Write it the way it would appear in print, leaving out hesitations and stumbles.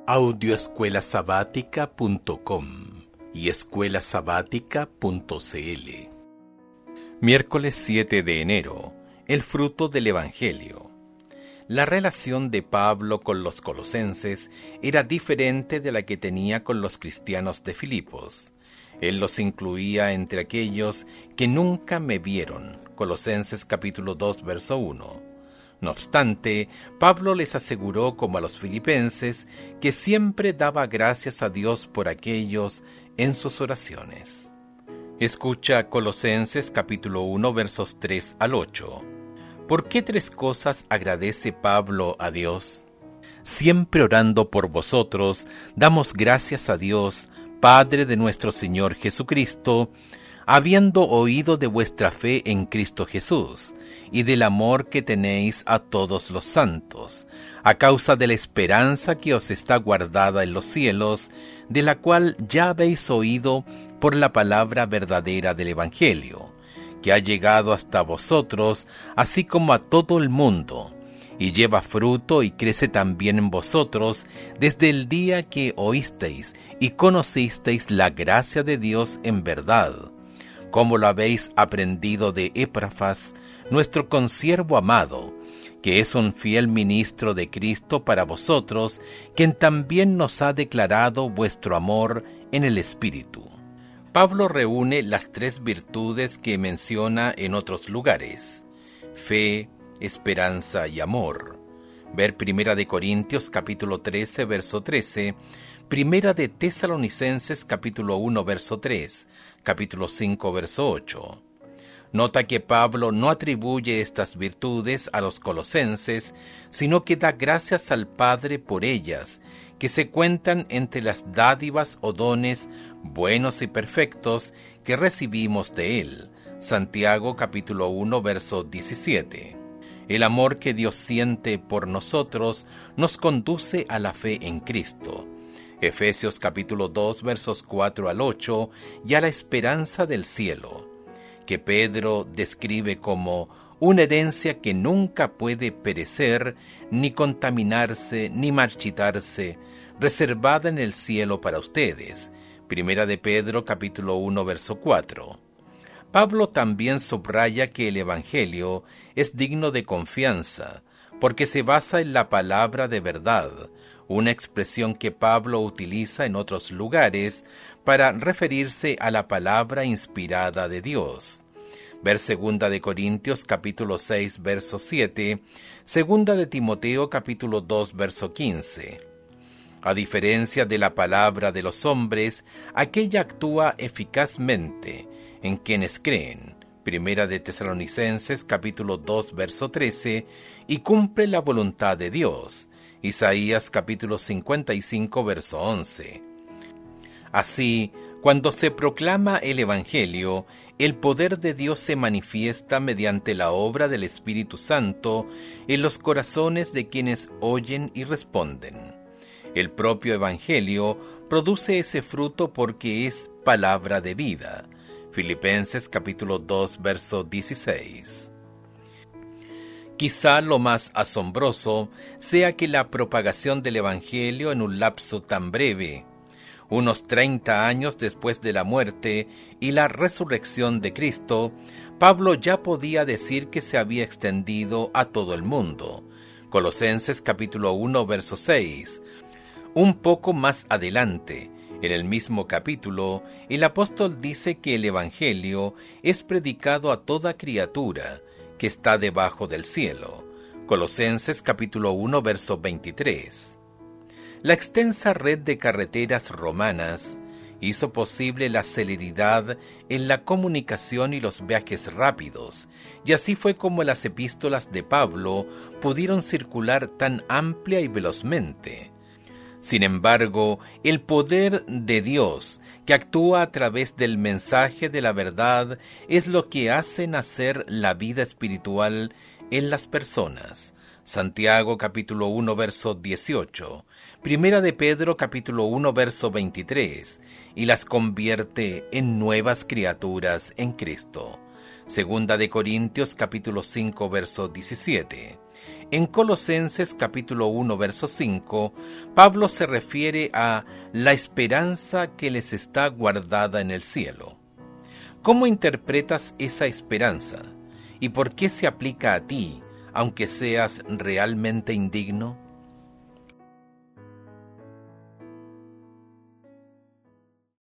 Audioescuelasabática.com y escuelasabática.cl. Miércoles 7 de enero. El fruto del Evangelio. La relación de Pablo con los colosenses era diferente de la que tenía con los cristianos de Filipos. Él los incluía entre aquellos que nunca me vieron. Colosenses capítulo 2, verso 1. No obstante, Pablo les aseguró, como a los filipenses, que siempre daba gracias a Dios por aquellos en sus oraciones. Escucha Colosenses capítulo 1, versos 3 al 8. ¿Por qué tres cosas agradece Pablo a Dios? Siempre orando por vosotros, damos gracias a Dios, Padre de nuestro Señor Jesucristo, habiendo oído de vuestra fe en Cristo Jesús, y del amor que tenéis a todos los santos, a causa de la esperanza que os está guardada en los cielos, de la cual ya habéis oído por la palabra verdadera del Evangelio, que ha llegado hasta vosotros, así como a todo el mundo, y lleva fruto y crece también en vosotros desde el día que oísteis y conocisteis la gracia de Dios en verdad, como lo habéis aprendido de Epafras, nuestro consiervo amado, que es un fiel ministro de Cristo para vosotros, quien también nos ha declarado vuestro amor en el Espíritu. Pablo reúne las tres virtudes que menciona en otros lugares: fe, esperanza y amor. Ver 1 de Corintios capítulo 13, verso 13, 1 de Tesalonicenses capítulo 1, verso 3, capítulo 5, verso 8. Nota que Pablo no atribuye estas virtudes a los colosenses, sino que da gracias al Padre por ellas, que se cuentan entre las dádivas o dones buenos y perfectos que recibimos de Él. Santiago capítulo 1, verso 17. El amor que Dios siente por nosotros nos conduce a la fe en Cristo. Efesios capítulo 2, versos 4 al 8, y a la esperanza del cielo, que Pedro describe como una herencia que nunca puede perecer, ni contaminarse, ni marchitarse, reservada en el cielo para ustedes. Primera de Pedro capítulo 1, verso 4. Pablo también subraya que el Evangelio es digno de confianza, porque se basa en la palabra de verdad, una expresión que Pablo utiliza en otros lugares para referirse a la palabra inspirada de Dios. Ver 2 de Corintios capítulo 6, verso 7, 2 de Timoteo capítulo 2, verso 15. A diferencia de la palabra de los hombres, aquella actúa eficazmente en quienes creen. 1 de Tesalonicenses capítulo 2, verso 13, y cumple la voluntad de Dios. Isaías capítulo 55, verso 11. Así, cuando se proclama el Evangelio, el poder de Dios se manifiesta mediante la obra del Espíritu Santo en los corazones de quienes oyen y responden. El propio Evangelio produce ese fruto porque es palabra de vida. Filipenses capítulo 2, verso 16. Quizá lo más asombroso sea que la propagación del Evangelio en un lapso tan breve, unos 30 años después de la muerte y la resurrección de Cristo, Pablo ya podía decir que se había extendido a todo el mundo. Colosenses capítulo 1, verso 6. Un poco más adelante, en el mismo capítulo, el apóstol dice que el Evangelio es predicado a toda criatura que está debajo del cielo. Colosenses capítulo 1, verso 23. La extensa red de carreteras romanas hizo posible la celeridad en la comunicación y los viajes rápidos, y así fue como las epístolas de Pablo pudieron circular tan amplia y velozmente. Sin embargo, el poder de Dios, que actúa a través del mensaje de la verdad, es lo que hace nacer la vida espiritual en las personas. Santiago capítulo 1, verso 18, Primera de Pedro capítulo 1, verso 23, y las convierte en nuevas criaturas en Cristo. Segunda de Corintios capítulo 5, verso 17. En Colosenses capítulo 1, verso 5, Pablo se refiere a la esperanza que les está guardada en el cielo. ¿Cómo interpretas esa esperanza? ¿Y por qué se aplica a ti, aunque seas realmente indigno?